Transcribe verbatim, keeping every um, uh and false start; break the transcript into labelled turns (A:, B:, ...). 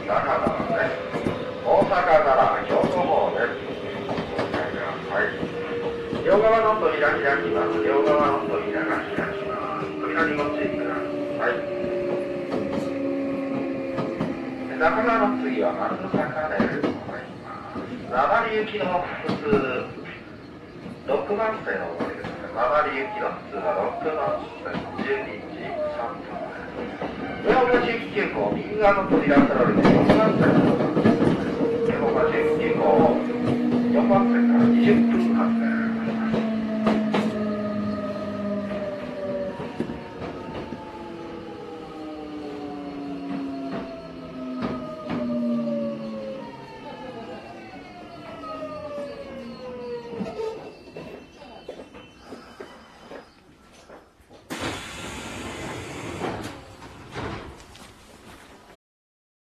A: 中川です。大阪から京都方です。はい。両側の扉開きます。両側の扉が開きます。扉にご注意ください。中川の次は松坂でございます。名張行きの普通ろくばん線のお乗りですね。名張行きの普通はろくばん線じゅうにじさんぷんです。上尾行き急行右側の扉から降りて